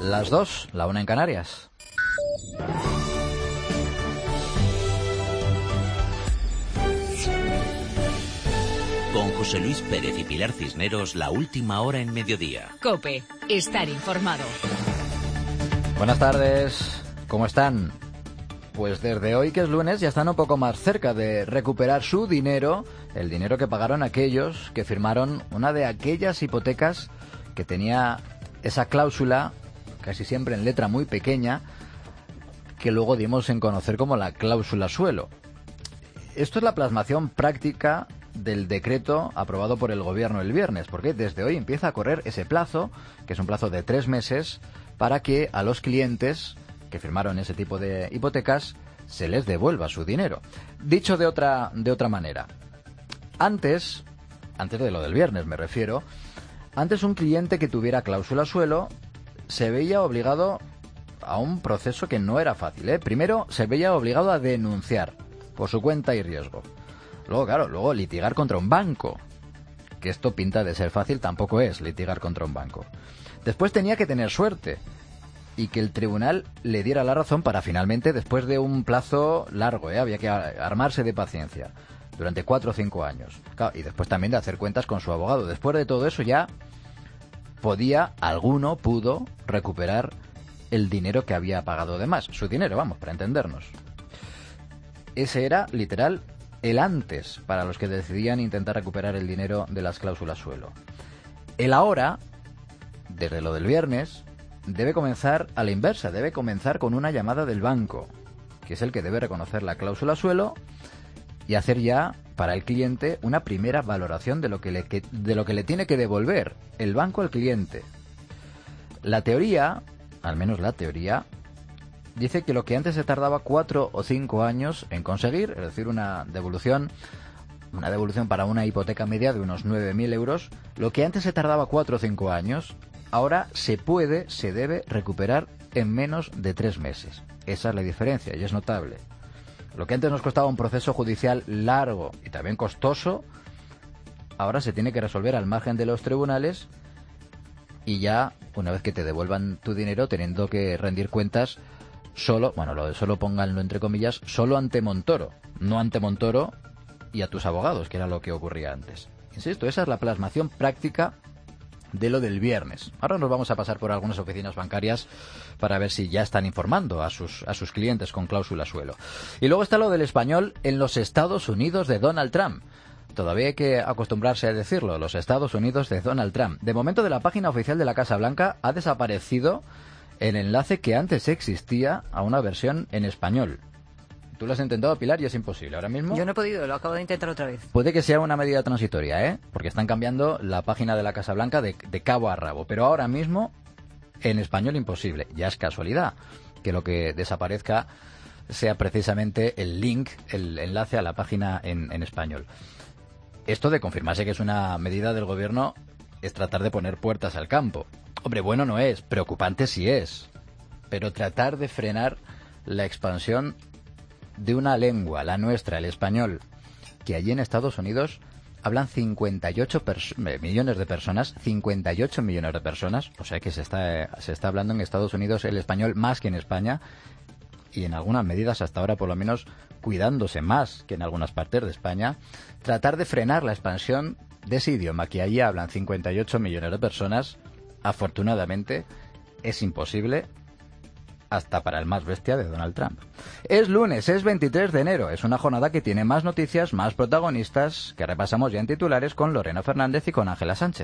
Las 2, la 1 en Canarias. Con José Luis Pérez y Pilar Cisneros, la última hora en mediodía. COPE, estar informado. Buenas tardes, ¿cómo están? Pues desde hoy, que es lunes, ya están un poco más cerca de recuperar su dinero, el dinero que pagaron aquellos que firmaron una de aquellas hipotecas que tenía esa cláusula, casi siempre en letra muy pequeña, que luego dimos en conocer como la cláusula suelo. Esto es la plasmación práctica del decreto aprobado por el gobierno el viernes, porque desde hoy empieza a correr ese plazo, que es un plazo de 3 meses, para que a los clientes que firmaron ese tipo de hipotecas se les devuelva su dinero. Dicho de otra manera, antes de lo del viernes me refiero, antes un cliente que tuviera cláusula suelo se veía obligado a un proceso que no era fácil, ¿eh? Primero se veía obligado a denunciar por su cuenta y riesgo. Luego litigar contra un banco, que esto pinta de ser fácil, tampoco es litigar contra un banco. Después tenía que tener suerte y que el tribunal le diera la razón para finalmente, después de un plazo largo, había que armarse de paciencia, durante 4 o 5 años. Claro, y después también de hacer cuentas con su abogado. Después de todo eso ya pudo recuperar el dinero que había pagado de más. Su dinero, vamos, para entendernos. Ese era, literal, el antes para los que decidían intentar recuperar el dinero de las cláusulas suelo. El ahora, desde lo del viernes, debe comenzar a la inversa, debe comenzar con una llamada del banco, que es el que debe reconocer la cláusula suelo y hacer ya para el cliente una primera valoración de lo que le tiene que devolver el banco al cliente. La teoría, al menos la teoría, dice que lo que antes se tardaba 4 o 5 años en conseguir, es decir, una devolución para una hipoteca media de unos 9.000 euros, lo que antes se tardaba 4 o 5 años, ahora se debe recuperar en menos de 3 meses. Esa es la diferencia y es notable. Lo que antes nos costaba un proceso judicial largo y también costoso, ahora se tiene que resolver al margen de los tribunales y ya, una vez que te devuelvan tu dinero, teniendo que rendir cuentas solo pónganlo entre comillas, solo ante Montoro, no ante Montoro y a tus abogados, que era lo que ocurría antes. Insisto, esa es la plasmación práctica de lo del viernes. Ahora nos vamos a pasar por algunas oficinas bancarias para ver si ya están informando a sus clientes con cláusula suelo. Y luego está lo del español en los Estados Unidos de Donald Trump. Todavía hay que acostumbrarse a decirlo, los Estados Unidos de Donald Trump. De momento, de la página oficial de la Casa Blanca ha desaparecido el enlace que antes existía a una versión en español. Tú lo has intentado, Pilar, y es imposible. Ahora mismo yo no he podido, lo acabo de intentar otra vez. Puede que sea una medida transitoria, porque están cambiando la página de la Casa Blanca de cabo a rabo. Pero ahora mismo, en español, imposible. Ya es casualidad que lo que desaparezca sea precisamente el link, el enlace a la página en español. Esto, de confirmarse que es una medida del gobierno, es tratar de poner puertas al campo. Hombre, bueno no es, preocupante sí es. Pero tratar de frenar la expansión de una lengua, la nuestra, el español, que allí en Estados Unidos hablan 58 millones de personas, 58 millones de personas, o sea que se está hablando en Estados Unidos el español más que en España, y en algunas medidas hasta ahora por lo menos cuidándose más que en algunas partes de España. Tratar de frenar la expansión de ese idioma, que allí hablan 58 millones de personas, afortunadamente es imposible hasta para el más bestia de Donald Trump. Es lunes, es 23 de enero, es una jornada que tiene más noticias, más protagonistas, que repasamos ya en titulares con Lorena Fernández y con Ángela Sánchez.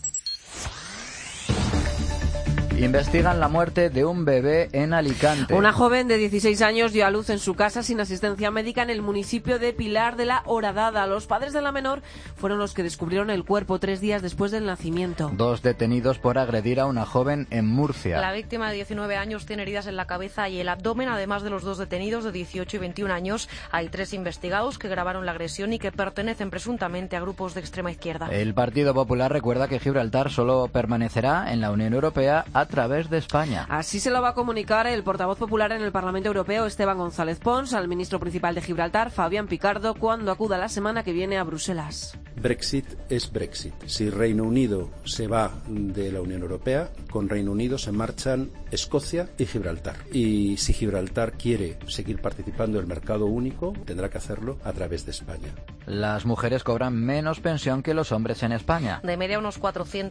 Investigan la muerte de un bebé en Alicante. Una joven de 16 años dio a luz en su casa sin asistencia médica en el municipio de Pilar de la Horadada. Los padres de la menor fueron los que descubrieron el cuerpo 3 días después del nacimiento. 2 detenidos por agredir a una joven en Murcia. La víctima de 19 años tiene heridas en la cabeza y el abdomen. Además de los 2 detenidos de 18 y 21 años, hay 3 investigados que grabaron la agresión y que pertenecen presuntamente a grupos de extrema izquierda. El Partido Popular recuerda que Gibraltar solo permanecerá en la Unión Europea a través de España. Así se lo va a comunicar el portavoz popular en el Parlamento Europeo, Esteban González Pons, al ministro principal de Gibraltar, Fabián Picardo, cuando acuda la semana que viene a Bruselas. Brexit es Brexit. Si Reino Unido se va de la Unión Europea, con Reino Unido se marchan Escocia y Gibraltar. Y si Gibraltar quiere seguir participando en el mercado único, tendrá que hacerlo a través de España. Las mujeres cobran menos pensión que los hombres en España. De media unos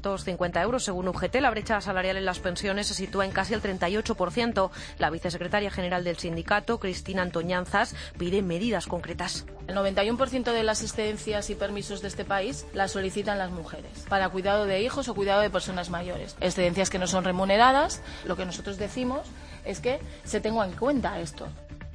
450 euros según UGT. La brecha salarial en las pensiones se sitúa en casi el 38%. La vicesecretaria general del sindicato, Cristina Antoñanzas, pide medidas concretas. El 91% de las excedencias y permisos de este país las solicitan las mujeres para cuidado de hijos o cuidado de personas mayores. Excedencias que no son remuneradas. Lo que nosotros decimos es que se tenga en cuenta esto.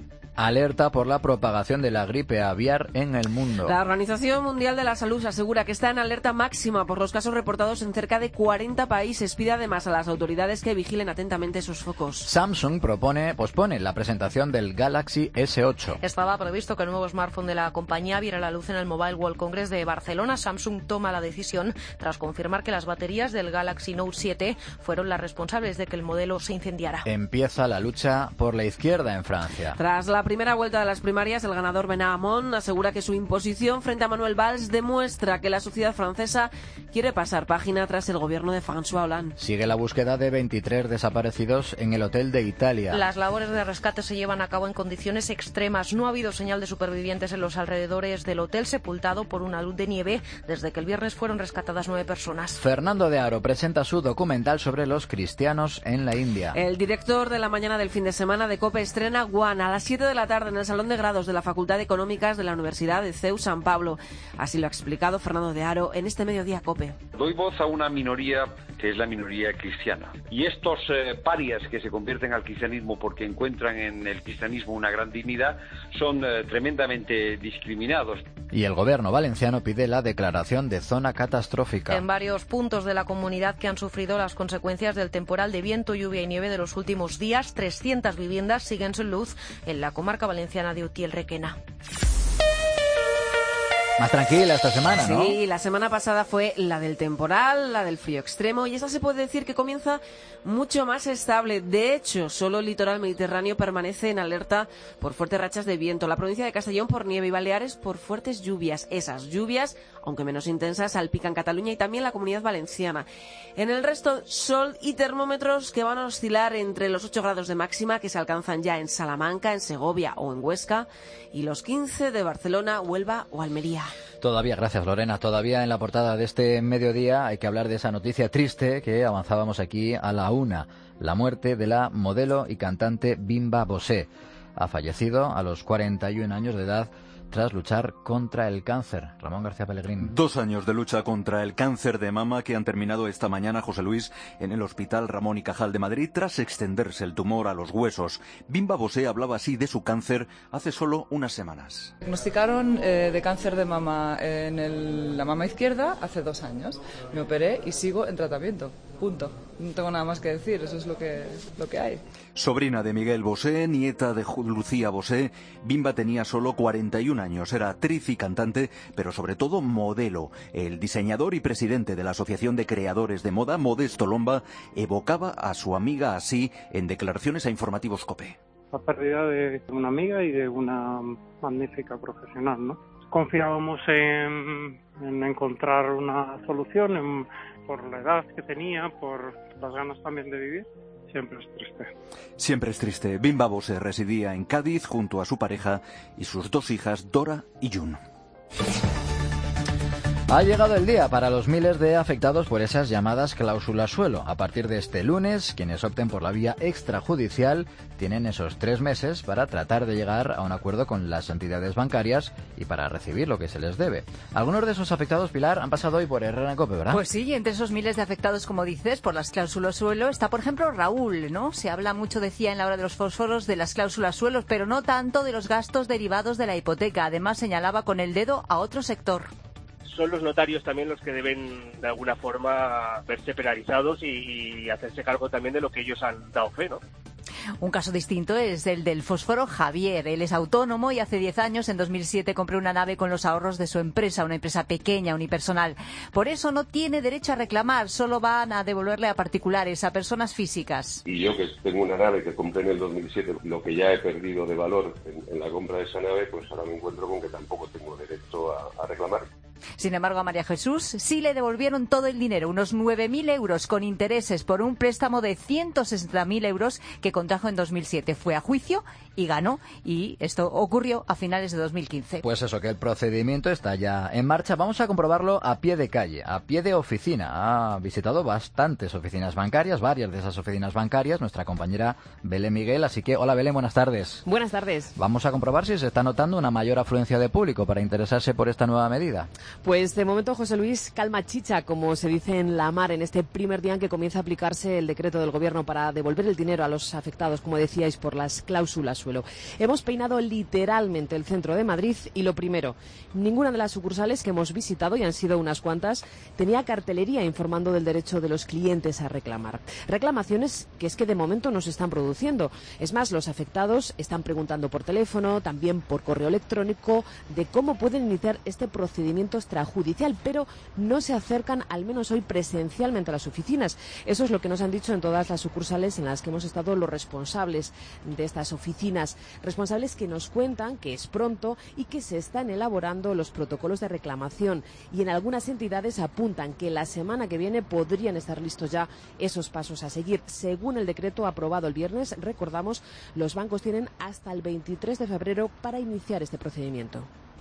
Alerta por la propagación de la gripe aviar en el mundo. La Organización Mundial de la Salud asegura que está en alerta máxima por los casos reportados en cerca de 40 países. Pide además a las autoridades que vigilen atentamente esos focos. Samsung pospone la presentación del Galaxy S8. Estaba previsto que el nuevo smartphone de la compañía viera la luz en el Mobile World Congress de Barcelona. Samsung toma la decisión tras confirmar que las baterías del Galaxy Note 7 fueron las responsables de que el modelo se incendiara. Empieza la lucha por la izquierda en Francia. Tras la primera vuelta de las primarias, el ganador Bernard Hamon asegura que su imposición frente a Manuel Valls demuestra que la sociedad francesa quiere pasar página tras el gobierno de François Hollande. Sigue la búsqueda de 23 desaparecidos en el hotel de Italia. Las labores de rescate se llevan a cabo en condiciones extremas. No ha habido señal de supervivientes en los alrededores del hotel, sepultado por una luz de nieve. Desde que el viernes fueron rescatadas 9 personas. Fernando de Aro presenta su documental sobre los cristianos en la India. El director de la mañana del fin de semana de COPE estrena One a las 7 de la tarde en el Salón de Grados de la Facultad de Económicas de la Universidad de CEU San Pablo. Así lo ha explicado Fernando de Aro en este Mediodía COPE. Doy voz a una minoría que es la minoría cristiana. Y estos parias que se convierten al cristianismo porque encuentran en el cristianismo una gran dignidad son tremendamente discriminados. Y el gobierno valenciano pide la declaración de zona catastrófica. En varios puntos de la comunidad que han sufrido las consecuencias del temporal de viento, lluvia y nieve de los últimos días, 300 viviendas siguen sin luz en la comarca valenciana de Utiel-Requena. Más tranquila esta semana, ¿no? Sí, la semana pasada fue la del temporal, la del frío extremo, y esta se puede decir que comienza mucho más estable. De hecho, solo el litoral mediterráneo permanece en alerta por fuertes rachas de viento. La provincia de Castellón por nieve y Baleares por fuertes lluvias. Esas lluvias, aunque menos intensas, salpican Cataluña y también la Comunidad Valenciana. En el resto, sol y termómetros que van a oscilar entre los 8 grados de máxima que se alcanzan ya en Salamanca, en Segovia o en Huesca, y los 15 de Barcelona, Huelva o Almería. Todavía, gracias Lorena, todavía en la portada de este mediodía hay que hablar de esa noticia triste que avanzábamos aquí a la 1, la muerte de la modelo y cantante Bimba Bosé. Ha fallecido a los 41 años de edad tras luchar contra el cáncer. Ramón García Pellegrín. 2 años de lucha contra el cáncer de mama que han terminado esta mañana, José Luis, en el Hospital Ramón y Cajal de Madrid tras extenderse el tumor a los huesos. Bimba Bosé hablaba así de su cáncer hace solo unas semanas. Diagnosticaron de cáncer de mama en la mama izquierda hace 2 años. Me operé y sigo en tratamiento. Punto. No tengo nada más que decir, eso es lo que hay. Sobrina de Miguel Bosé, nieta de Lucía Bosé, Bimba tenía solo 41 años. Era actriz y cantante, pero sobre todo modelo. El diseñador y presidente de la Asociación de Creadores de Moda, Modesto Lomba, evocaba a su amiga así en declaraciones a Informativos COPE. La pérdida de una amiga y de una magnífica profesional, ¿no? Confiábamos en encontrar una solución, por la edad que tenía, por las ganas también de vivir. Siempre es triste. Siempre es triste. Bimba Bosé residía en Cádiz junto a su pareja y sus 2 hijas, Dora y Jun. Ha llegado el día para los miles de afectados por esas llamadas cláusulas suelo. A partir de este lunes, quienes opten por la vía extrajudicial tienen esos 3 meses para tratar de llegar a un acuerdo con las entidades bancarias y para recibir lo que se les debe. Algunos de esos afectados, Pilar, han pasado hoy por Herrera en COPE, ¿verdad? Pues sí, y entre esos miles de afectados, como dices, por las cláusulas suelo, está, por ejemplo, Raúl, ¿no? Se habla mucho, decía, en la hora de los fósforos de las cláusulas suelos, pero no tanto de los gastos derivados de la hipoteca. Además, señalaba con el dedo a otro sector. Son los notarios también los que deben de alguna forma verse penalizados y hacerse cargo también de lo que ellos han dado fe, ¿no? Un caso distinto es el del fósforo Javier. Él es autónomo y hace 10 años, en 2007, compró una nave con los ahorros de su empresa, una empresa pequeña, unipersonal. Por eso no tiene derecho a reclamar, solo van a devolverle a particulares, a personas físicas. Y yo que tengo una nave que compré en el 2007, lo que ya he perdido de valor en la compra de esa nave, pues ahora me encuentro con que tampoco tengo derecho a reclamar. Sin embargo, a María Jesús sí le devolvieron todo el dinero, unos 9.000 euros con intereses por un préstamo de 160.000 euros que contrajo en 2007. Fue a juicio y ganó, y esto ocurrió a finales de 2015. Pues eso, que el procedimiento está ya en marcha. Vamos a comprobarlo a pie de calle, a pie de oficina. Ha visitado bastantes oficinas bancarias, varias de esas oficinas bancarias, nuestra compañera Belén Miguel. Así que, hola Belén, buenas tardes. Buenas tardes. Vamos a comprobar si se está notando una mayor afluencia de público para interesarse por esta nueva medida. Pues de momento, José Luis, calma chicha, como se dice en la mar, en este primer día en que comienza a aplicarse el decreto del Gobierno para devolver el dinero a los afectados, como decíais, por las cláusulas suelo. Hemos peinado literalmente el centro de Madrid y lo primero, ninguna de las sucursales que hemos visitado, y han sido unas cuantas, tenía cartelería informando del derecho de los clientes a reclamar. Reclamaciones que es que de momento no se están produciendo. Es más, los afectados están preguntando por teléfono, también por correo electrónico, de cómo pueden iniciar este procedimiento extrajudicial, pero no se acercan, al menos hoy, presencialmente a las oficinas. Eso es lo que nos han dicho en todas las sucursales en las que hemos estado los responsables de estas oficinas. Responsables que nos cuentan que es pronto y que se están elaborando los protocolos de reclamación, y en algunas entidades apuntan que la semana que viene podrían estar listos ya esos pasos a seguir. Según el decreto aprobado el viernes, recordamos, los bancos tienen hasta el 23 de febrero para iniciar este procedimiento.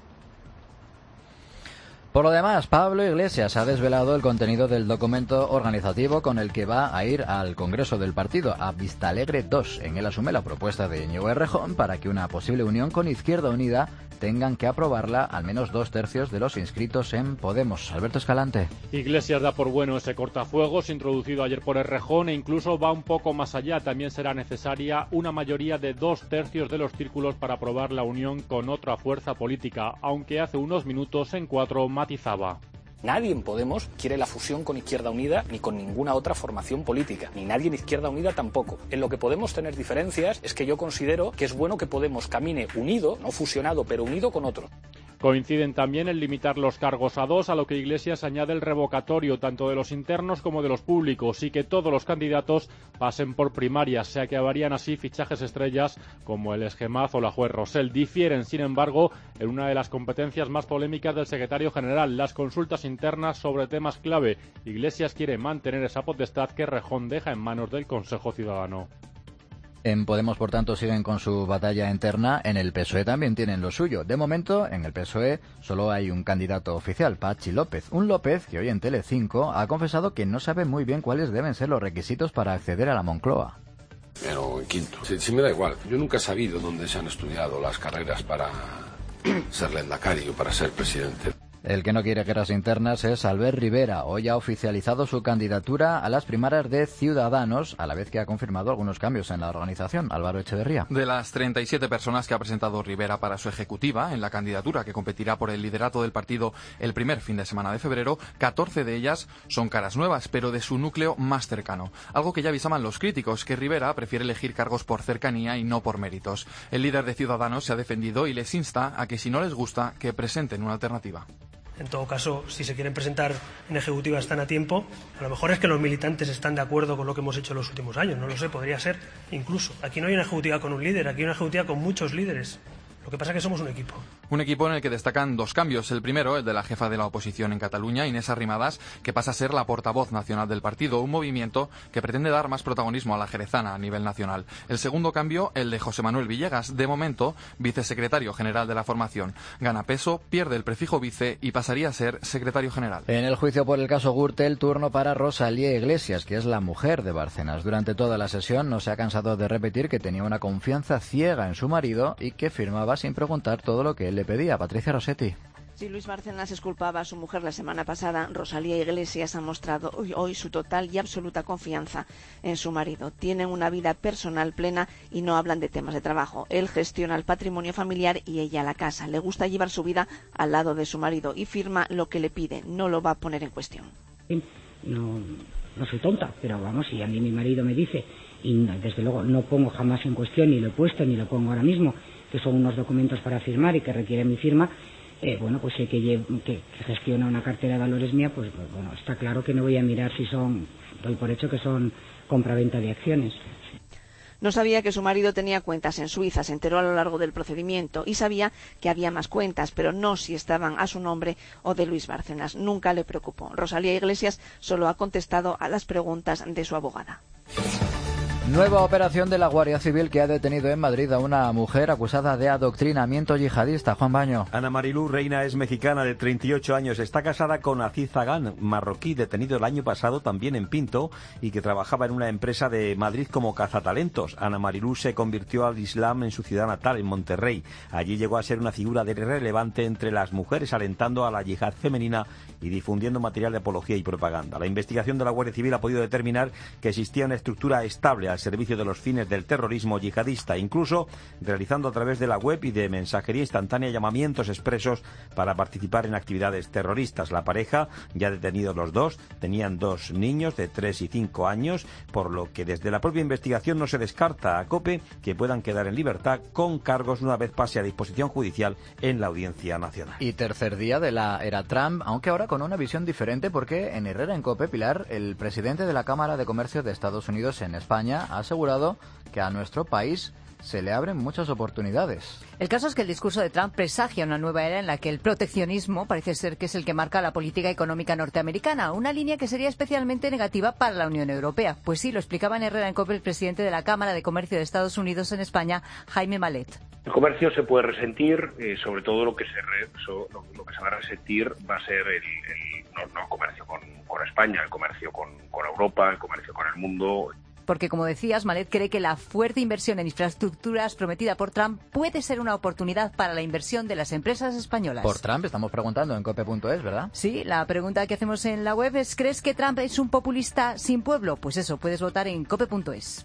Por lo demás, Pablo Iglesias ha desvelado el contenido del documento organizativo con el que va a ir al Congreso del partido, a Vistalegre 2. En él asume la propuesta de Íñigo Errejón para que una posible unión con Izquierda Unida tengan que aprobarla al menos 2/3 de los inscritos en Podemos. Alberto Escalante. Iglesias da por bueno ese cortafuegos introducido ayer por Errejón e incluso va un poco más allá. También será necesaria una mayoría de 2/3 de los círculos para aprobar la unión con otra fuerza política, aunque hace unos minutos en 4 matizaba. Nadie en Podemos quiere la fusión con Izquierda Unida ni con ninguna otra formación política, ni nadie en Izquierda Unida tampoco. En lo que podemos tener diferencias es que yo considero que es bueno que Podemos camine unido, no fusionado, pero unido con otros. Coinciden también en limitar los cargos a 2, a lo que Iglesias añade el revocatorio tanto de los internos como de los públicos, y que todos los candidatos pasen por primarias. Se acabarían así fichajes estrellas como el Esgemaz o la juez Rosell. Difieren, sin embargo, en una de las competencias más polémicas del secretario general, las consultas internas sobre temas clave. Iglesias quiere mantener esa potestad que Errejón deja en manos del Consejo Ciudadano. En Podemos, por tanto, siguen con su batalla interna. En el PSOE también tienen lo suyo. De momento, en el PSOE solo hay un candidato oficial, Patxi López. Un López que hoy en Telecinco ha confesado que no sabe muy bien cuáles deben ser los requisitos para acceder a la Moncloa. Pero en quinto. Si me da igual. Yo nunca he sabido dónde se han estudiado las carreras para ser lehendakari o para ser presidente. El que no quiere guerras internas es Albert Rivera. Hoy ha oficializado su candidatura a las primarias de Ciudadanos, a la vez que ha confirmado algunos cambios en la organización. Álvaro Echeverría. De las 37 personas que ha presentado Rivera para su ejecutiva en la candidatura que competirá por el liderato del partido el primer fin de semana de febrero, 14 de ellas son caras nuevas, pero de su núcleo más cercano. Algo que ya avisaban los críticos, que Rivera prefiere elegir cargos por cercanía y no por méritos. El líder de Ciudadanos se ha defendido y les insta a que, si no les gusta, que presenten una alternativa. En todo caso, si se quieren presentar en ejecutiva están a tiempo. A lo mejor es que los militantes están de acuerdo con lo que hemos hecho en los últimos años, no lo sé, podría ser incluso. Aquí no hay una ejecutiva con un líder, aquí hay una ejecutiva con muchos líderes. Lo que pasa es que somos un equipo. Un equipo en el que destacan dos cambios. El primero, el de la jefa de la oposición en Cataluña, Inés Arrimadas, que pasa a ser la portavoz nacional del partido, un movimiento que pretende dar más protagonismo a la jerezana a nivel nacional. El segundo cambio, el de José Manuel Villegas, de momento vicesecretario general de la formación. Gana peso, pierde el prefijo vice y pasaría a ser secretario general. En el juicio por el caso Gürtel, turno para Rosalía Iglesias, que es la mujer de Bárcenas. Durante toda la sesión no se ha cansado de repetir que tenía una confianza ciega en su marido y que firmaba sin preguntar todo lo que él le pedía. Patricia Rossetti. Si Luis Bárcenas exculpaba a su mujer la semana pasada, Rosalía Iglesias ha mostrado hoy su total y absoluta confianza en su marido. Tienen una vida personal plena y no hablan de temas de trabajo. Él gestiona el patrimonio familiar y ella la casa. Le gusta llevar su vida al lado de su marido y firma lo que le pide. No lo va a poner en cuestión. No soy tonta, pero vamos, si a mí mi marido me dice, y desde luego no pongo jamás en cuestión, ni lo he puesto, ni lo pongo ahora mismo, que son unos documentos para firmar y que requieren mi firma, pues sé que gestiona una cartera de valores mía, pues bueno, está claro que no voy a mirar si son, doy por hecho que son compraventa de acciones. No sabía que su marido tenía cuentas en Suiza, se enteró a lo largo del procedimiento y sabía que había más cuentas, pero no si estaban a su nombre o de Luis Bárcenas. Nunca le preocupó. Rosalía Iglesias solo ha contestado a las preguntas de su abogada. Nueva operación de la Guardia Civil que ha detenido en Madrid a una mujer acusada de adoctrinamiento yihadista. Juan Baño. Ana Marilú Reina es mexicana de 38 años. Está casada con Aziz Zagán, marroquí, detenido el año pasado también en Pinto y que trabajaba en una empresa de Madrid como cazatalentos. Ana Marilú se convirtió al Islam en su ciudad natal, en Monterrey. Allí llegó a ser una figura relevante entre las mujeres, alentando a la yihad femenina y difundiendo material de apología y propaganda. La investigación de la Guardia Civil ha podido determinar que existía una estructura estable al servicio de los fines del terrorismo yihadista, incluso realizando a través de la web y de mensajería instantánea llamamientos expresos para participar en actividades terroristas. La pareja, ya detenidos los dos, tenían 2 niños de 3 y 5 años, por lo que desde la propia investigación no se descarta a COPE que puedan quedar en libertad con cargos una vez pase a disposición judicial en la Audiencia Nacional. Y tercer día de la era Trump, aunque ahora con una visión diferente, porque en Herrera en COPE, Pilar, el presidente de la Cámara de Comercio de Estados Unidos en España ha asegurado que a nuestro país se le abren muchas oportunidades. El caso es que el discurso de Trump presagia una nueva era en la que el proteccionismo parece ser que es el que marca la política económica norteamericana, una línea que sería especialmente negativa para la Unión Europea. Pues sí, lo explicaba en Herrera en COPE el presidente de la Cámara de Comercio de Estados Unidos en España, Jaime Malet. El comercio se puede resentir, sobre todo lo que se va a resentir va a ser no el comercio con España, el comercio con Europa, el comercio con el mundo. Porque, como decías, Malet cree que la fuerte inversión en infraestructuras prometida por Trump puede ser una oportunidad para la inversión de las empresas españolas. Por Trump estamos preguntando en cope.es, ¿verdad? Sí, la pregunta que hacemos en la web es: ¿crees que Trump es un populista sin pueblo? Pues eso, puedes votar en cope.es.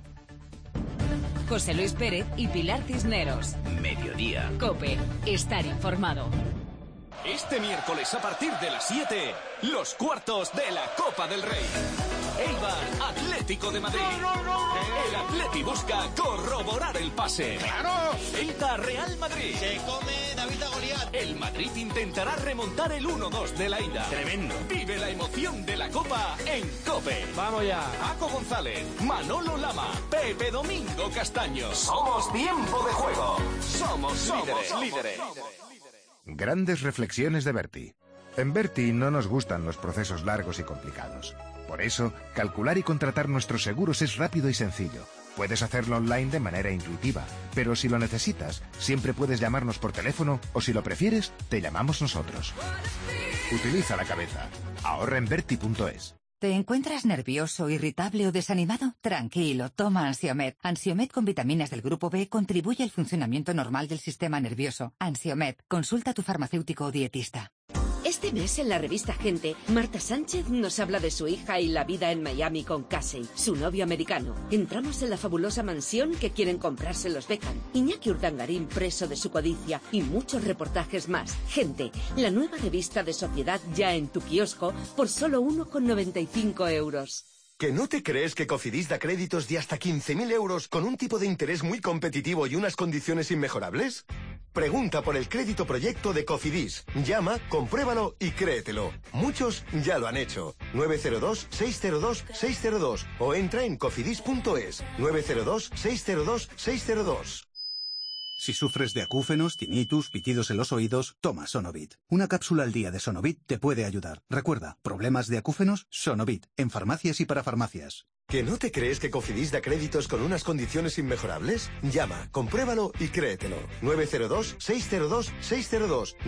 José Luis Pérez y Pilar Cisneros. Mediodía. COPE. Estar informado. Este miércoles a partir de las 7, los cuartos de la Copa del Rey. Eibar, Atlético de Madrid. El Atleti busca corroborar el pase. ¡Claro! Celta, Real Madrid. Se come David a Goliat. El Madrid intentará remontar el 1-2 de la ida. Tremendo. Vive la emoción de la Copa en COPE. Vamos ya. Paco González, Manolo Lama, Pepe Domingo Castaño. Somos tiempo de juego. Somos líderes. Grandes reflexiones de Berti. En Berti no nos gustan los procesos largos y complicados. Por eso, calcular y contratar nuestros seguros es rápido y sencillo. Puedes hacerlo online de manera intuitiva, pero si lo necesitas, siempre puedes llamarnos por teléfono o, si lo prefieres, te llamamos nosotros. Utiliza la cabeza. Ahorra en Berti.es. ¿Te encuentras nervioso, irritable o desanimado? Tranquilo, toma Ansiomed. Ansiomed con vitaminas del grupo B contribuye al funcionamiento normal del sistema nervioso. Ansiomed, consulta a tu farmacéutico o dietista. Este mes en la revista Gente, Marta Sánchez nos habla de su hija y la vida en Miami con Casey, su novio americano. Entramos en la fabulosa mansión que quieren comprarse los Beckham. Iñaki Urdangarín preso de su codicia y muchos reportajes más. Gente, la nueva revista de sociedad ya en tu kiosco por solo 1,95 €. ¿Que no te crees que Cofidis da créditos de hasta 15.000 euros con un tipo de interés muy competitivo y unas condiciones inmejorables? Pregunta por el crédito proyecto de Cofidis. Llama, compruébalo y créetelo. Muchos ya lo han hecho. 902-602-602 o entra en cofidis.es. 902-602-602. Si sufres de acúfenos, tinnitus, pitidos en los oídos, toma Sonovit. Una cápsula al día de Sonovit te puede ayudar. Recuerda, ¿problemas de acúfenos? Sonovit, en farmacias y para farmacias. ¿Que no te crees que Cofidis da créditos con unas condiciones inmejorables? Llama, compruébalo y créetelo. 902-602-602.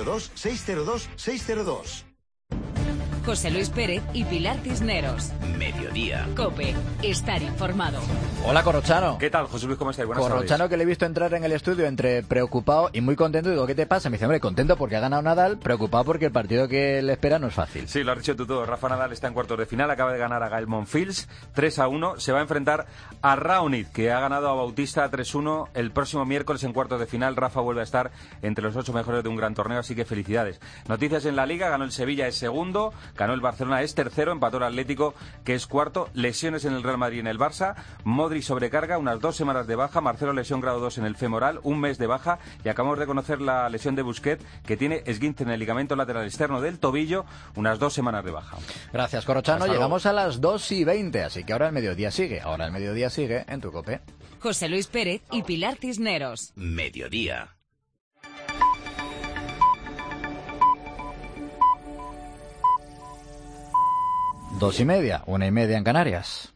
902-602-602. José Luis Pérez y Pilar Cisneros. Mediodía. COPE. Estar informado. Hola, Corrochano. ¿Qué tal, José Luis? ¿Cómo estáis? Buenas tardes. Corrochano, que le he visto entrar en el estudio entre preocupado y muy contento. Digo, ¿qué te pasa? Me dice, hombre, contento porque ha ganado Nadal, preocupado porque el partido que le espera no es fácil. Sí, lo has dicho tú todo. Rafa Nadal está en cuartos de final, acaba de ganar a Gael Monfils 3-1. Se va a enfrentar a Raonic, que ha ganado a Bautista 3-1. El próximo miércoles en cuartos de final, Rafa vuelve a estar entre los 8 mejores de un gran torneo, así que felicidades. Noticias en la Liga: ganó el Sevilla, es segundo, ganó el Barcelona, es tercero, empató el Atlético, que es cuarto. Lesiones en el Real Madrid y en el Barça. Modric sobrecarga, unas 2 semanas de baja. Marcelo lesión grado 2 en el femoral, un mes de baja. Y acabamos de conocer la lesión de Busquets, que tiene esguince en el ligamento lateral externo del tobillo, unas 2 semanas de baja. Gracias, Corrochano. Llegamos a las 2:20, así que ahora el mediodía sigue. Ahora el mediodía sigue en tu COPE. José Luis Pérez y Pilar Cisneros. Mediodía. Dos y media, 1:30 en Canarias.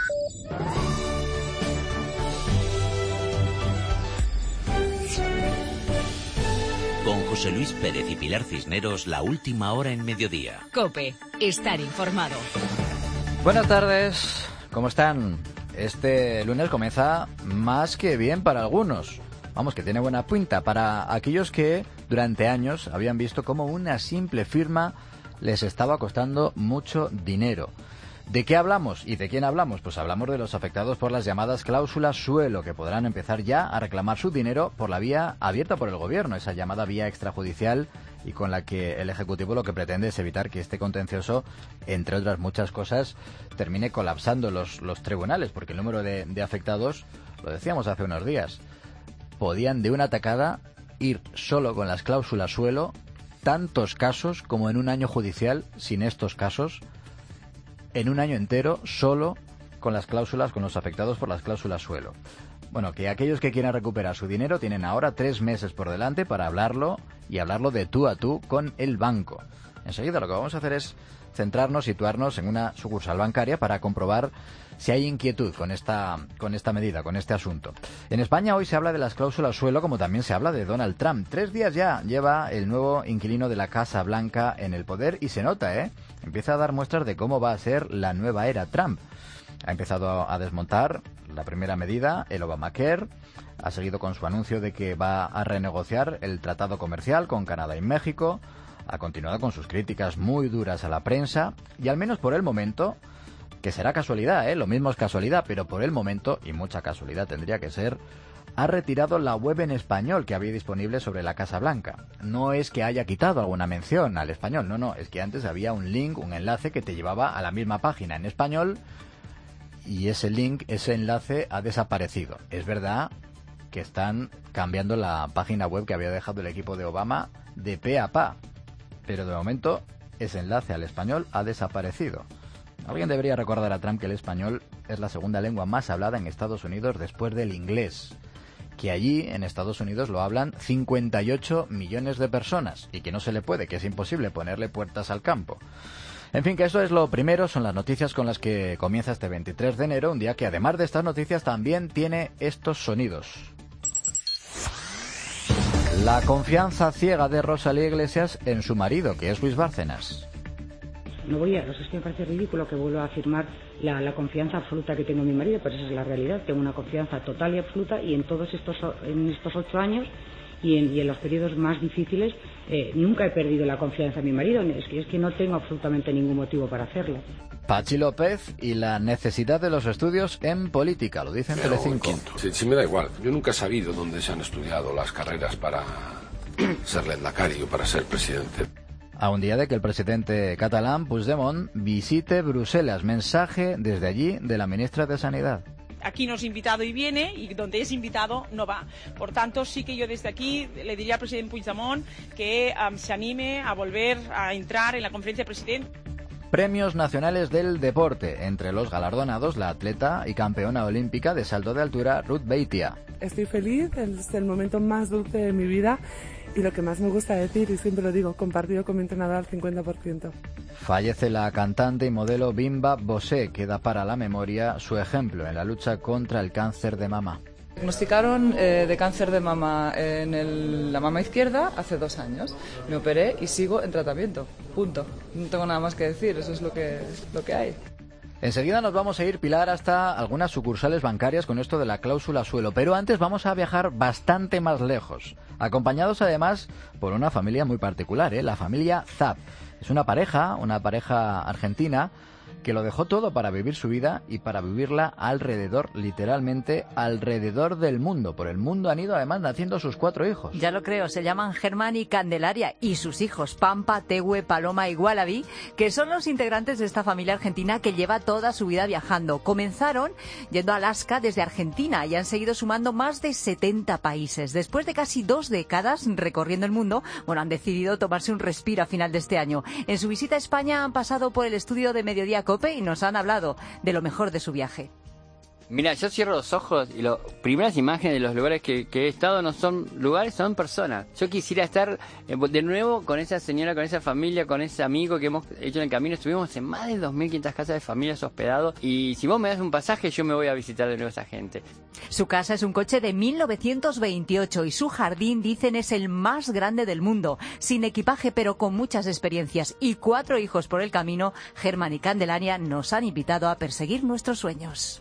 Con José Luis Pérez y Pilar Cisneros, la última hora en Mediodía. COPE, estar informado. Buenas tardes, ¿cómo están? Este lunes comienza más que bien para algunos. Vamos, que tiene buena pinta para aquellos que durante años habían visto cómo una simple firma les estaba costando mucho dinero. ¿De qué hablamos y de quién hablamos? Pues hablamos de los afectados por las llamadas cláusulas suelo, que podrán empezar ya a reclamar su dinero por la vía abierta por el gobierno, esa llamada vía extrajudicial, y con la que el Ejecutivo lo que pretende es evitar que este contencioso, entre otras muchas cosas, termine colapsando los tribunales, porque el número de afectados, lo decíamos hace unos días, podían de una tacada ir solo con las cláusulas suelo tantos casos como en un año judicial sin estos casos, en un año entero solo con las cláusulas, con los afectados por las cláusulas suelo. Bueno, que aquellos que quieran recuperar su dinero tienen ahora 3 meses por delante para hablarlo, y hablarlo de tú a tú con el banco. Enseguida lo que vamos a hacer es centrarnos, situarnos en una sucursal bancaria para comprobar si hay inquietud con esta medida, con este asunto. En España hoy se habla de las cláusulas suelo, como también se habla de Donald Trump. 3 días ya lleva el nuevo inquilino de la Casa Blanca en el poder y se nota, empieza a dar muestras de cómo va a ser la nueva era Trump. Ha empezado a desmontar la primera medida, el Obamacare, ha seguido con su anuncio de que va a renegociar el tratado comercial con Canadá y México, ha continuado con sus críticas muy duras a la prensa y, al menos por el momento, que será casualidad, lo mismo es casualidad, pero por el momento, y mucha casualidad tendría que ser, ha retirado la web en español que había disponible sobre la Casa Blanca. No es que haya quitado alguna mención al español, no, es que antes había un link, un enlace que te llevaba a la misma página en español, y ese link, ese enlace ha desaparecido. Es verdad que están cambiando la página web que había dejado el equipo de Obama de pe a pa, pero de momento ese enlace al español ha desaparecido. Alguien debería recordar a Trump que el español es la segunda lengua más hablada en Estados Unidos después del inglés, que allí en Estados Unidos lo hablan 58 millones de personas y que no se le puede, que es imposible ponerle puertas al campo. En fin, que eso es lo primero, son las noticias con las que comienza este 23 de enero, un día que además de estas noticias también tiene estos sonidos. La confianza ciega de Rosalía Iglesias en su marido, que es Luis Bárcenas. No voy a, es que me parece ridículo que vuelva a afirmar la confianza absoluta que tengo en mi marido, pero esa es la realidad. Tengo una confianza total y absoluta, y en estos 8 años y en los periodos más difíciles nunca he perdido la confianza en mi marido. Es que no tengo absolutamente ningún motivo para hacerlo. Patxi López y la necesidad de los estudios en política, lo dice en Telecinco. Si me da igual, yo nunca he sabido dónde se han estudiado las carreras para ser lendakari o para ser presidente. A un día de que el presidente catalán, Puigdemont, visite Bruselas. Mensaje desde allí de la ministra de Sanidad. Aquí no es invitado y viene, y donde es invitado no va. Por tanto, sí que yo desde aquí le diría al presidente Puigdemont que se anime a volver a entrar en la conferencia de presidentes. Premios Nacionales del Deporte. Entre los galardonados, la atleta y campeona olímpica de salto de altura, Ruth Beitia. Estoy feliz, es el momento más dulce de mi vida. Y lo que más me gusta decir, y siempre lo digo, compartido con mi entrenador al 50%. Fallece la cantante y modelo Bimba Bosé. Queda para la memoria su ejemplo en la lucha contra el cáncer de mama. Diagnosticaron de cáncer de mama en la mama izquierda hace 2 años. Me operé y sigo en tratamiento. Punto. No tengo nada más que decir, eso es lo que hay. Enseguida nos vamos a ir, Pilar, hasta algunas sucursales bancarias con esto de la cláusula suelo. Pero antes vamos a viajar bastante más lejos, acompañados además por una familia muy particular, la familia Zapp. Es una pareja argentina, que lo dejó todo para vivir su vida y para vivirla alrededor, literalmente alrededor del mundo. Por el mundo han ido además naciendo sus 4 hijos. Ya lo creo, se llaman Germán y Candelaria, y sus hijos Pampa, Tehue, Paloma y Wallaby, que son los integrantes de esta familia argentina que lleva toda su vida viajando. Comenzaron yendo a Alaska desde Argentina y han seguido sumando más de 70 países. Después de casi 2 décadas recorriendo el mundo, han decidido tomarse un respiro a final de este año. En su visita a España han pasado por el estudio de Mediodía COPE y nos han hablado de lo mejor de su viaje. Mira, yo cierro los ojos y las primeras imágenes de los lugares que he estado no son lugares, son personas. Yo quisiera estar de nuevo con esa señora, con esa familia, con ese amigo que hemos hecho en el camino. Estuvimos en más de 2.500 casas de familias hospedados y si vos me das un pasaje yo me voy a visitar de nuevo a esa gente. Su casa es un coche de 1928 y su jardín, dicen, es el más grande del mundo. Sin equipaje pero con muchas experiencias y 4 hijos por el camino, Germán y Candelaria nos han invitado a perseguir nuestros sueños.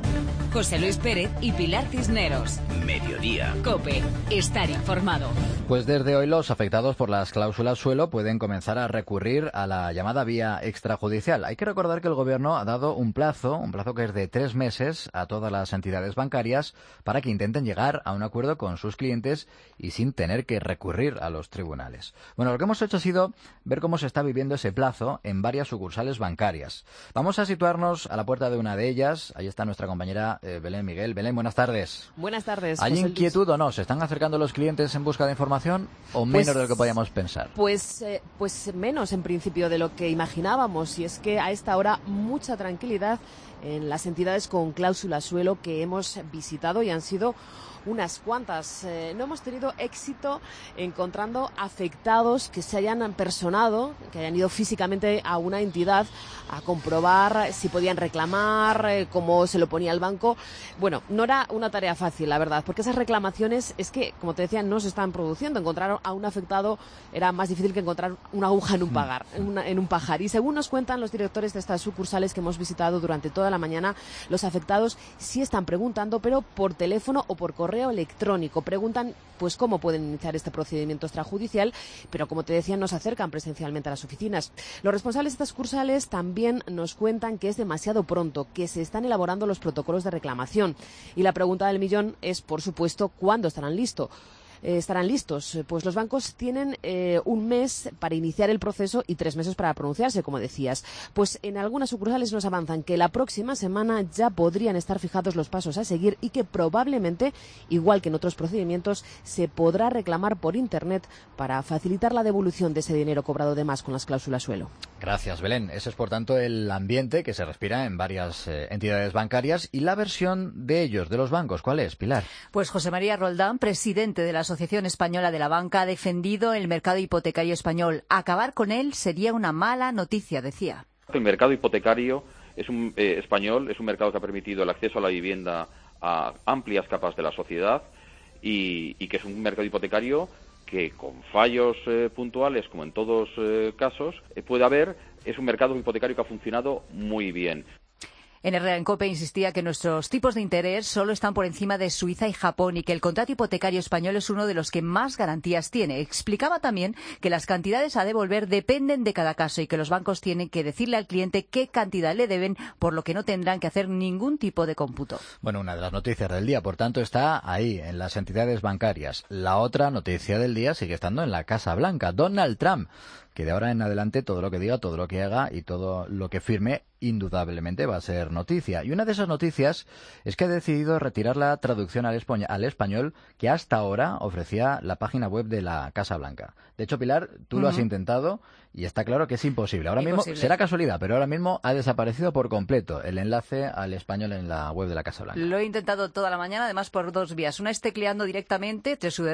José Luis Pérez y Pilar Cisneros. Mediodía. COPE. Estar informado. Pues desde hoy los afectados por las cláusulas suelo pueden comenzar a recurrir a la llamada vía extrajudicial. Hay que recordar que el Gobierno ha dado un plazo que es de 3 meses a todas las entidades bancarias para que intenten llegar a un acuerdo con sus clientes y sin tener que recurrir a los tribunales. Bueno, lo que hemos hecho ha sido ver cómo se está viviendo ese plazo en varias sucursales bancarias. Vamos a situarnos a la puerta de una de ellas. Ahí está nuestra compañera Belén Miguel. Belén, buenas tardes. Buenas tardes. ¿Hay inquietud o no? ¿Se están acercando los clientes en busca de información o menos de lo que podíamos pensar? Pues menos en principio de lo que imaginábamos, y es que a esta hora mucha tranquilidad en las entidades con cláusula suelo que hemos visitado y han sido unas cuantas. No hemos tenido éxito encontrando afectados que se hayan personado, que hayan ido físicamente a una entidad a comprobar si podían reclamar, cómo se lo ponía el banco. Bueno, no era una tarea fácil, la verdad, porque esas reclamaciones es que, como te decía, no se están produciendo. Encontrar a un afectado era más difícil que encontrar una aguja en un pajar. Y según nos cuentan los directores de estas sucursales que hemos visitado durante toda la mañana, los afectados sí están preguntando, pero por teléfono o por correo electrónico. Preguntan pues cómo pueden iniciar este procedimiento extrajudicial, pero como te decía, no se acercan presencialmente a las oficinas. Los responsables de estas sucursales también nos cuentan que es demasiado pronto, que se están elaborando los protocolos de reclamación. Y la pregunta del millón es, por supuesto, ¿cuándo estarán listos? Pues los bancos tienen un mes para iniciar el proceso y 3 meses para pronunciarse, como decías. Pues en algunas sucursales nos avanzan que la próxima semana ya podrían estar fijados los pasos a seguir y que probablemente, igual que en otros procedimientos, se podrá reclamar por Internet para facilitar la devolución de ese dinero cobrado de más con las cláusulas suelo. Gracias, Belén. Ese es, por tanto, el ambiente que se respira en varias entidades bancarias. ¿Y la versión de ellos, de los bancos, cuál es, Pilar? Pues José María Roldán, presidente de la Asociación Española de la Banca, ha defendido el mercado hipotecario español. Acabar con él sería una mala noticia, decía. El mercado hipotecario español es un mercado que ha permitido el acceso a la vivienda a amplias capas de la sociedad y que es un mercado hipotecario que, con fallos puntuales, como en todos casos, puede haber, es un mercado hipotecario que ha funcionado muy bien. En Herrera en COPE insistía que nuestros tipos de interés solo están por encima de Suiza y Japón y que el contrato hipotecario español es uno de los que más garantías tiene. Explicaba también que las cantidades a devolver dependen de cada caso y que los bancos tienen que decirle al cliente qué cantidad le deben, por lo que no tendrán que hacer ningún tipo de cómputo. Bueno, una de las noticias del día, por tanto, está ahí, en las entidades bancarias. La otra noticia del día sigue estando en la Casa Blanca. Donald Trump, que de ahora en adelante todo lo que diga, todo lo que haga y todo lo que firme indudablemente va a ser noticia. Y una de esas noticias es que ha decidido retirar la traducción al español que hasta ahora ofrecía la página web de la Casa Blanca. De hecho, Pilar, tú lo has intentado y está claro que es imposible. Ahora mismo, será casualidad, pero ahora mismo ha desaparecido por completo el enlace al español en la web de la Casa Blanca. Lo he intentado toda la mañana, además por 2 vías. Una es tecleando directamente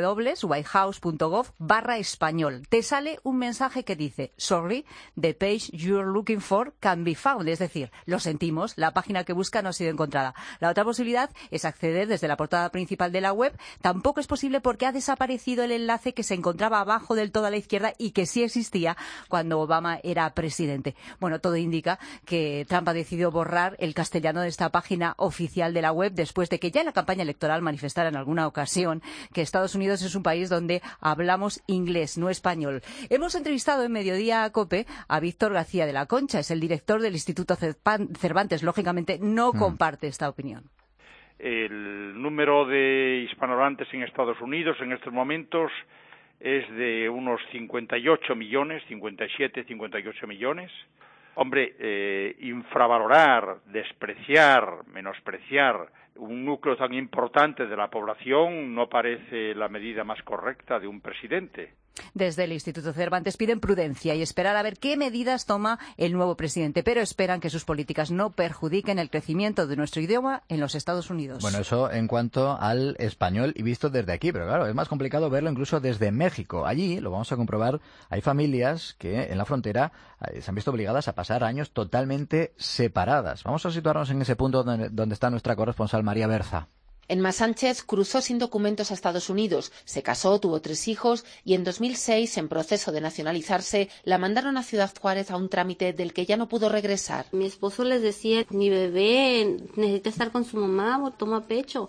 www.whitehouse.gov/español. Te sale un mensaje que dice: sorry, the page you're looking for can be found. Es decir, lo sentimos, la página que busca no ha sido encontrada. La otra posibilidad es acceder desde la portada principal de la web. Tampoco es posible porque ha desaparecido el enlace que se encontraba abajo del todo a la izquierda y que sí existía cuando Obama era presidente. Bueno, todo indica que Trump ha decidido borrar el castellano de esta página oficial de la web después de que ya en la campaña electoral manifestara en alguna ocasión que Estados Unidos es un país donde hablamos inglés, no español. Hemos entrevistado en Mediodía COPE a Víctor García de la Concha, es el director del Instituto Cervantes. Lógicamente no comparte esta opinión. El número de hispanohablantes en Estados Unidos en estos momentos es de unos 58 millones, 57, 58 millones. Hombre, infravalorar, despreciar, menospreciar un núcleo tan importante de la población no parece la medida más correcta de un presidente. Desde el Instituto Cervantes piden prudencia y esperar a ver qué medidas toma el nuevo presidente, pero esperan que sus políticas no perjudiquen el crecimiento de nuestro idioma en los Estados Unidos. Bueno, eso en cuanto al español y visto desde aquí, pero claro, es más complicado verlo incluso desde México. Allí, lo vamos a comprobar, hay familias que en la frontera se han visto obligadas a pasar años totalmente separadas. Vamos a situarnos en ese punto donde está nuestra corresponsal María Berza. Emma Sánchez cruzó sin documentos a Estados Unidos, se casó, tuvo 3 hijos y en 2006, en proceso de nacionalizarse, la mandaron a Ciudad Juárez a un trámite del que ya no pudo regresar. Mi esposo les decía, mi bebé necesita estar con su mamá, toma pecho.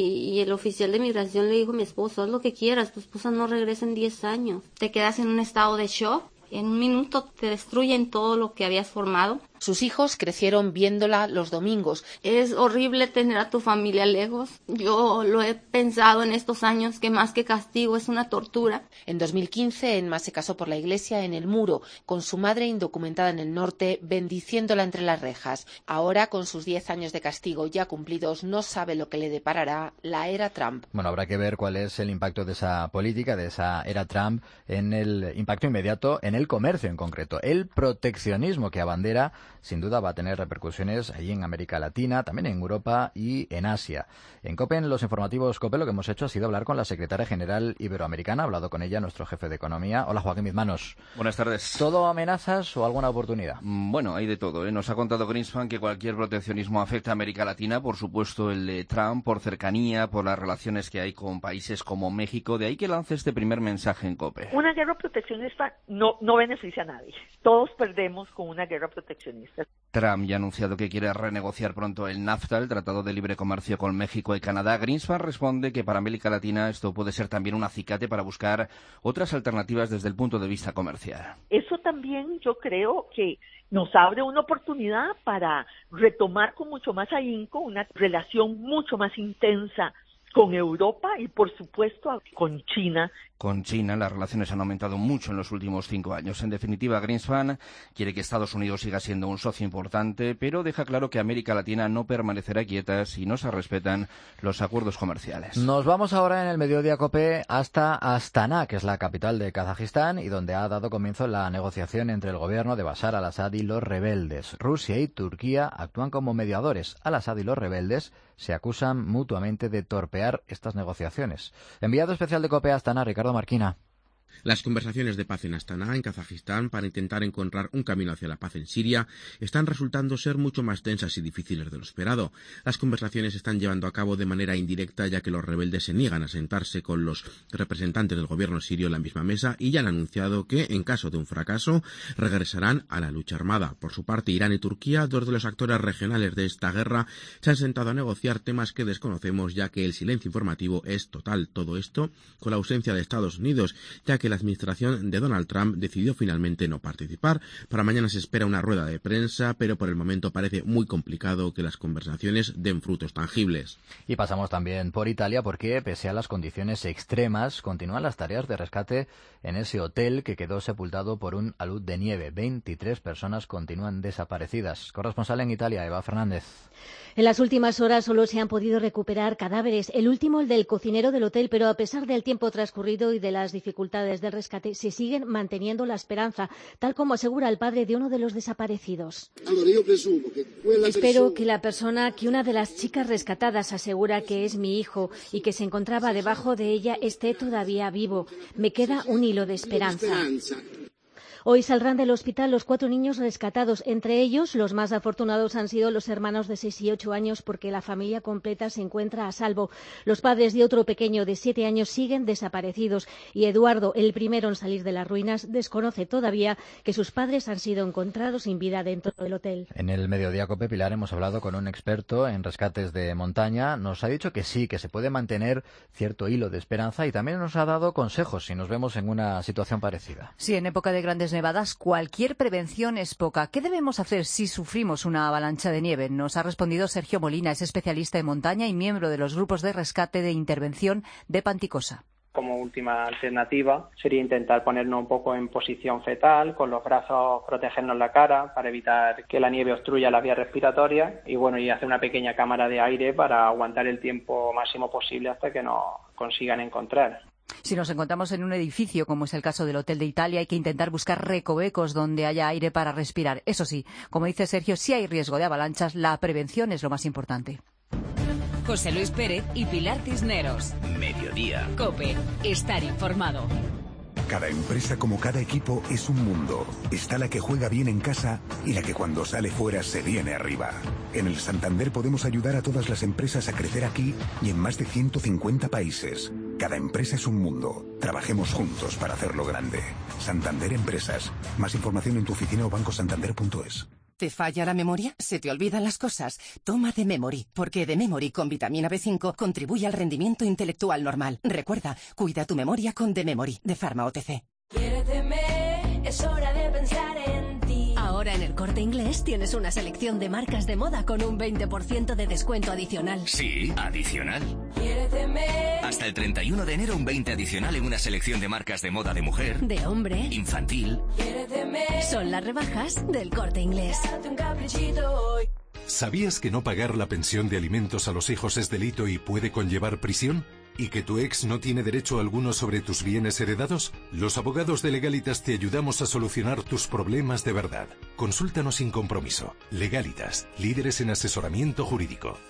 Y el oficial de migración le dijo a mi esposo, haz lo que quieras, tu esposa no regresa en 10 años. Te quedas en un estado de shock. En un minuto te destruyen todo lo que habías formado. Sus hijos crecieron viéndola los domingos. Es horrible tener a tu familia lejos. Yo lo he pensado en estos años que más que castigo es una tortura. En 2015, Emma se casó por la iglesia en El Muro, con su madre indocumentada en el norte, bendiciéndola entre las rejas. Ahora, con sus 10 años de castigo ya cumplidos, no sabe lo que le deparará la era Trump. Bueno, habrá que ver cuál es el impacto de esa política, de esa era Trump, en el impacto inmediato en el comercio en concreto. El proteccionismo que abandera sin duda va a tener repercusiones allí en América Latina, también en Europa y en Asia. En COPE, en los informativos COPE, lo que hemos hecho ha sido hablar con la secretaria general iberoamericana. Ha hablado con ella nuestro jefe de economía. Hola, Joaquín Mizmanos. Buenas tardes. ¿Todo amenazas o alguna oportunidad? Bueno, hay de todo, ¿eh? Nos ha contado Greenspan que cualquier proteccionismo afecta a América Latina, por supuesto el de Trump, por cercanía, por las relaciones que hay con países como México. De ahí que lance este primer mensaje en COPE. Una guerra proteccionista no beneficia a nadie. Todos perdemos con una guerra proteccionista. Trump ya ha anunciado que quiere renegociar pronto el NAFTA, el Tratado de Libre Comercio con México y Canadá. Greenspan responde que para América Latina esto puede ser también un acicate para buscar otras alternativas desde el punto de vista comercial. Eso también yo creo que nos abre una oportunidad para retomar con mucho más ahínco una relación mucho más intensa con Europa y, por supuesto, con China. Con China las relaciones han aumentado mucho en los últimos 5 años. En definitiva, Greenspan quiere que Estados Unidos siga siendo un socio importante, pero deja claro que América Latina no permanecerá quieta si no se respetan los acuerdos comerciales. Nos vamos ahora en el Mediodía COPE hasta Astana, que es la capital de Kazajistán y donde ha dado comienzo la negociación entre el gobierno de Bashar al-Assad y los rebeldes. Rusia y Turquía actúan como mediadores. Al-Assad y los rebeldes se acusan mutuamente de torpear estas negociaciones. Enviado especial de COPE a Astana, Ricardo Marquina. Las conversaciones de paz en Astana, en Kazajistán, para intentar encontrar un camino hacia la paz en Siria, están resultando ser mucho más tensas y difíciles de lo esperado. Las conversaciones se están llevando a cabo de manera indirecta, ya que los rebeldes se niegan a sentarse con los representantes del gobierno sirio en la misma mesa y ya han anunciado que, en caso de un fracaso, regresarán a la lucha armada. Por su parte, Irán y Turquía, dos de los actores regionales de esta guerra, se han sentado a negociar temas que desconocemos, ya que el silencio informativo es total. Todo esto con la ausencia de Estados Unidos, ya que la administración de Donald Trump decidió finalmente no participar. Para mañana se espera una rueda de prensa, pero por el momento parece muy complicado que las conversaciones den frutos tangibles. Y pasamos también por Italia porque, pese a las condiciones extremas, continúan las tareas de rescate en ese hotel que quedó sepultado por un alud de nieve. 23 personas continúan desaparecidas. Corresponsal en Italia, Eva Fernández. En las últimas horas solo se han podido recuperar cadáveres, el último el del cocinero del hotel, pero a pesar del tiempo transcurrido y de las dificultades del rescate, se siguen manteniendo la esperanza, tal como asegura el padre de uno de los desaparecidos. Espero que la persona que una de las chicas rescatadas asegura que es mi hijo y que se encontraba debajo de ella esté todavía vivo. Me queda un hilo de esperanza. Hoy saldrán del hospital los 4 niños rescatados. Entre ellos, los más afortunados han sido los hermanos de 6 y 8 años porque la familia completa se encuentra a salvo. Los padres de otro pequeño de 7 años siguen desaparecidos y Eduardo, el primero en salir de las ruinas, desconoce todavía que sus padres han sido encontrados sin vida dentro del hotel. En el Mediodía COPE, Pilar, hemos hablado con un experto en rescates de montaña. Nos ha dicho que sí, que se puede mantener cierto hilo de esperanza y también nos ha dado consejos si nos vemos en una situación parecida. Sí, en época de grandes nevadas, cualquier prevención es poca. ¿Qué debemos hacer si sufrimos una avalancha de nieve? Nos ha respondido Sergio Molina, es especialista en montaña y miembro de los grupos de rescate de intervención de Panticosa. Como última alternativa sería intentar ponernos un poco en posición fetal, con los brazos protegernos la cara para evitar que la nieve obstruya las vías respiratorias y hacer una pequeña cámara de aire para aguantar el tiempo máximo posible hasta que nos consigan encontrar. Si nos encontramos en un edificio, como es el caso del Hotel de Italia, hay que intentar buscar recovecos donde haya aire para respirar. Eso sí, como dice Sergio, si hay riesgo de avalanchas, la prevención es lo más importante. José Luis Pérez y Pilar Cisneros. Mediodía. COPE. Estar informado. Cada empresa, como cada equipo, es un mundo. Está la que juega bien en casa y la que cuando sale fuera se viene arriba. En el Santander podemos ayudar a todas las empresas a crecer aquí y en más de 150 países. Cada empresa es un mundo. Trabajemos juntos para hacerlo grande. Santander Empresas. Más información en tu oficina o bancosantander.es. ¿Te falla la memoria? ¿Se te olvidan las cosas? Toma The Memory, porque The Memory con vitamina B5 contribuye al rendimiento intelectual normal. Recuerda, cuida tu memoria con The Memory, de Pharma OTC. Quiéreteme, es hora de pensar en ti. Ahora en El Corte Inglés tienes una selección de marcas de moda con un 20% de descuento adicional. Sí, adicional. Quiéreteme. Hasta el 31 de enero un 20 adicional en una selección de marcas de moda de mujer, De hombre. infantil. Quiéreteme. Son las rebajas del Corte Inglés. Date un caprichito hoy. ¿Sabías que no pagar la pensión de alimentos a los hijos es delito y puede conllevar prisión? ¿Y que tu ex no tiene derecho alguno sobre tus bienes heredados? Los abogados de Legalitas te ayudamos a solucionar tus problemas de verdad. Consúltanos sin compromiso. Legalitas, líderes en asesoramiento jurídico.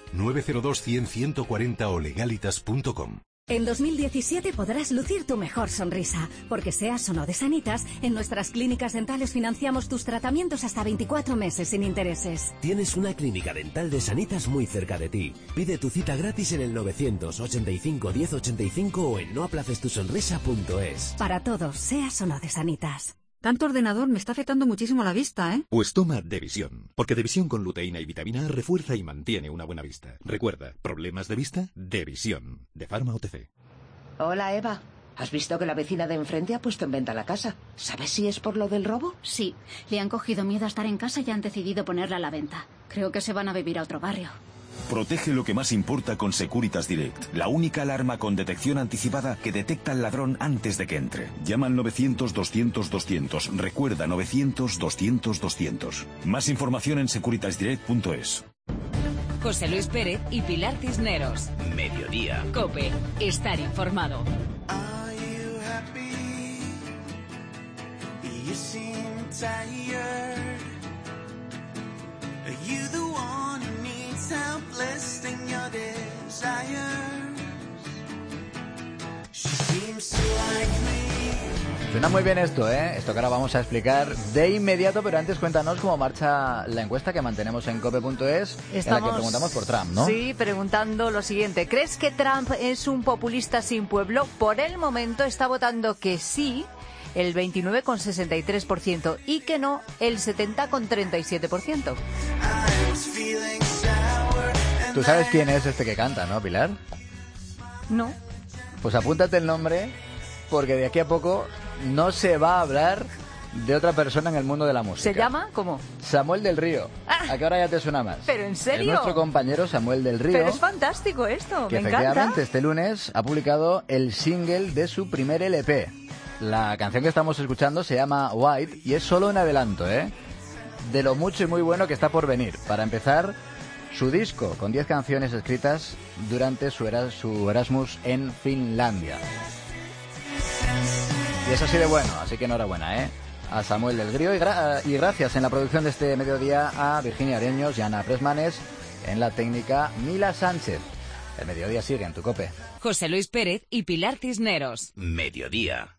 902-100-140 o legalitas.com. En 2017 podrás lucir tu mejor sonrisa, porque seas o no de Sanitas, en nuestras clínicas dentales financiamos tus tratamientos hasta 24 meses sin intereses. Tienes una clínica dental de Sanitas muy cerca de ti. Pide tu cita gratis en el 985 1085 o en noaplacestusonrisa.es. Para todos, seas o no de Sanitas. Tanto ordenador me está afectando muchísimo la vista, ¿eh? Pues toma Devisión, porque Devisión con luteína y vitamina A refuerza y mantiene una buena vista. Recuerda, ¿problemas de vista? Devisión, de Pharma OTC. Hola, Eva. ¿Has visto que la vecina de enfrente ha puesto en venta la casa? ¿Sabes si es por lo del robo? Sí, le han cogido miedo a estar en casa y han decidido ponerla a la venta. Creo que se van a vivir a otro barrio. Protege lo que más importa con Securitas Direct, la única alarma con detección anticipada que detecta al ladrón antes de que entre. Llama al 900-200-200. Recuerda, 900-200-200. Más información en securitasdirect.es. José Luis Pérez y Pilar Cisneros. Mediodía. COPE. Estar informado. Suena muy bien esto, ¿eh? Esto que ahora vamos a explicar de inmediato, pero antes cuéntanos cómo marcha la encuesta que mantenemos en cope.es, en la que preguntamos por Trump, ¿no? Sí, preguntando lo siguiente. ¿Crees que Trump es un populista sin pueblo? Por el momento está votando que sí el 29,63% y que no el 70,37%. Tú sabes quién es este que canta, ¿no, Pilar? No. Pues apúntate el nombre, porque de aquí a poco no se va a hablar de otra persona en el mundo de la música. ¿Se llama? ¿Cómo? Samuel del Río. ¿A qué hora ya te suena más? ¿Pero en serio? Es nuestro compañero Samuel del Río. Pero es fantástico esto, que me efectivamente encanta. Este lunes ha publicado el single de su primer LP. La canción que estamos escuchando se llama White y es solo un adelanto, ¿eh? De lo mucho y muy bueno que está por venir. Para empezar, su disco con 10 canciones escritas durante su Erasmus en Finlandia. Y es así de bueno, así que enhorabuena, ¿eh? A Samuel del Río y gracias en la producción de este mediodía a Virginia Areños y Ana Presmanes, en la técnica Mila Sánchez. El mediodía sigue en tu COPE. José Luis Pérez y Pilar Cisneros. Mediodía.